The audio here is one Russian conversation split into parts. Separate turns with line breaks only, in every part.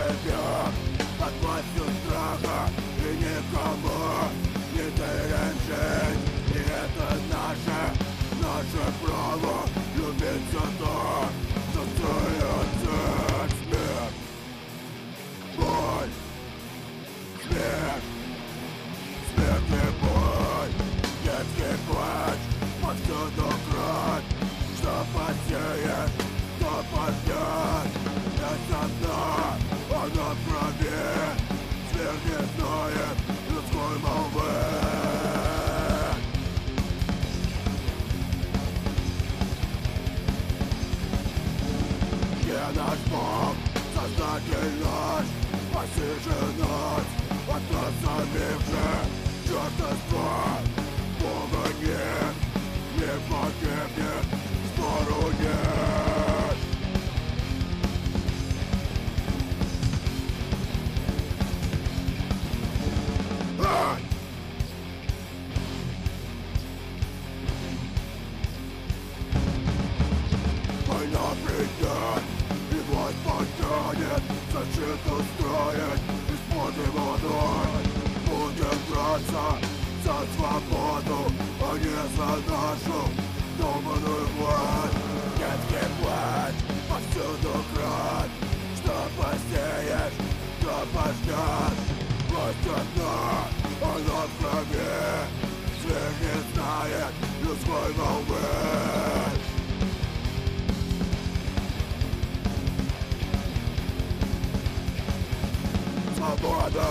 живем под властью страха, и никому не доверяем жить. И это наше право любить все то, что стоит смерть. Боль, смерть, смерть и боль, детский плач, повсюду кровь. Что посеет, что пожнет, без одна, она в крови. Зверь не знает людской молвы. Где наш Бог, Создатель наш, спаси нас от нас самих же. Чертовства, Бога нет, не погибнет, спору нет. Война придет, и власть потянет, защиту строить из водой. Будем драться за свободу, а не за нашу долбаную власть. Детский плач, повсюду кровь. Что посеешь, что пожнешь. Власть одна, она в крови. Зверь не знает людской волны. Свобода!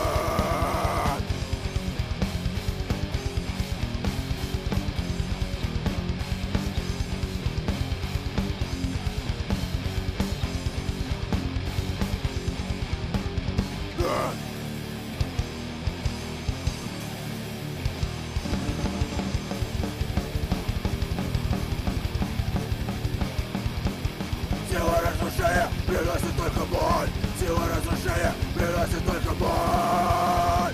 Сила разрушения приносит только боль. Сила разрушения приносит только боль.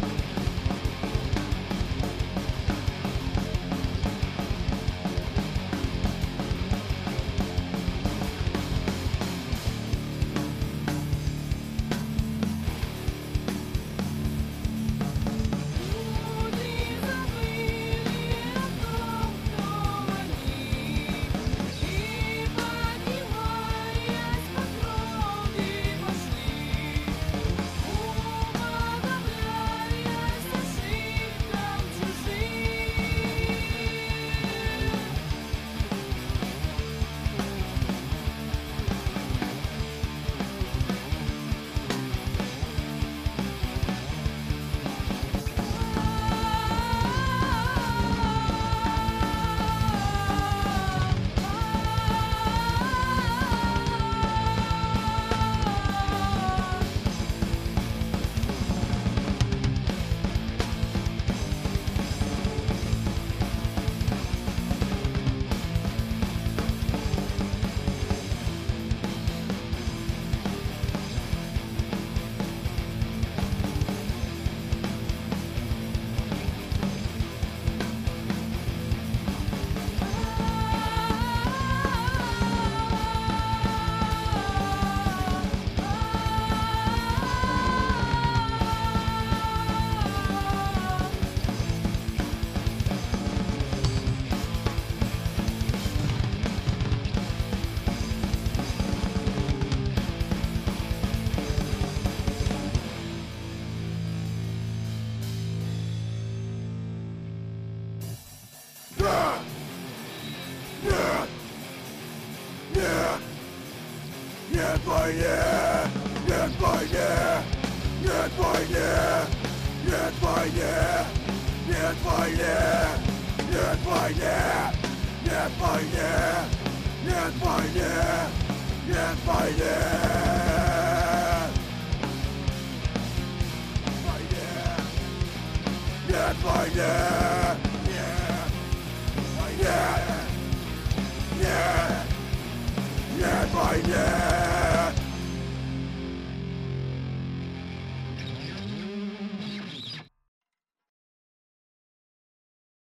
Нет войне, нет войне, нет войне, нет войне, нет войне, нет войне, нет войне, нет войне, нет войне. Нет войне.